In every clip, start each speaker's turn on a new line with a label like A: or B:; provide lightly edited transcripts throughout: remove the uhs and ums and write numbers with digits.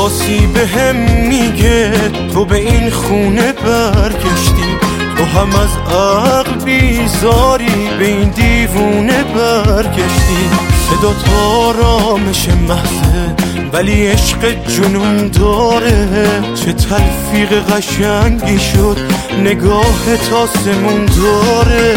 A: احساسی به هم میگه تو به این خونه برگشتی، تو هم از عقل بیزاری به این دیوونه برگشتی. صدا تا آرامش محضه ولی عشق جنون داره، چه تلفیق قشنگی شد نگاه تاسمون داره.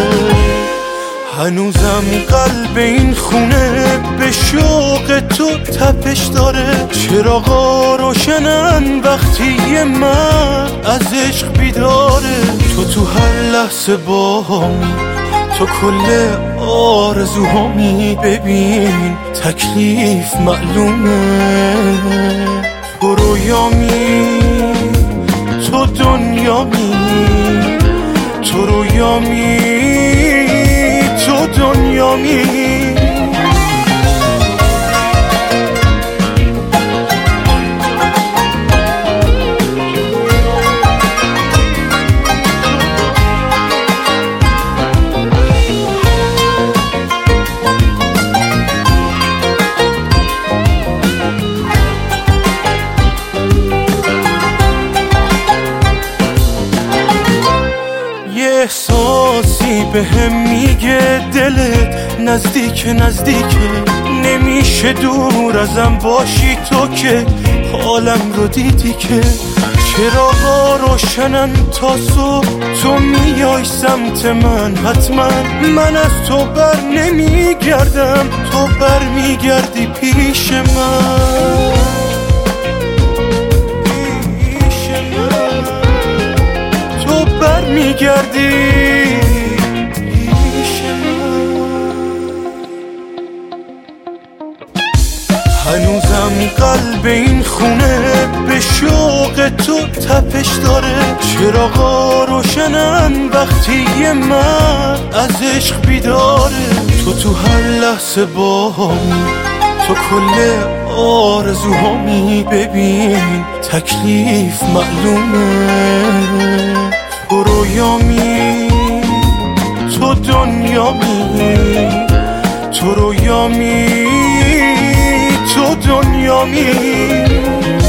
A: هنوزم قلب این خونه به شوق تو تپش داره، چراغا روشنن وقتی یه مرد از عشق بیداره. تو هر لحظه باهامی، تو کل آرزوهامی، ببین تکلیف معلومه. تو رویامی، تو دنیامی، تو رویامی، تو دنیامی. احساسی به هم میگه دلت نزدیک نمیشه دور ازم باشی تو که حالم رو دیدی که چراغا روشنن تا صبح، تو میای سمت من حتما، من از تو بر نمیگردم، تو بر میگردی پیش من. میگردی پیش من. هنوزم قلب این خونه به شوق تو تپش داره، چراغا روشنن وقتی یه مرد از عشق بیداره. تو هر لحظه باهامی، تو کل آرزوهامی، ببین تکلیف معلومه. تو رویامی، تو دنیامی، تو رویامی، تو دنیامی.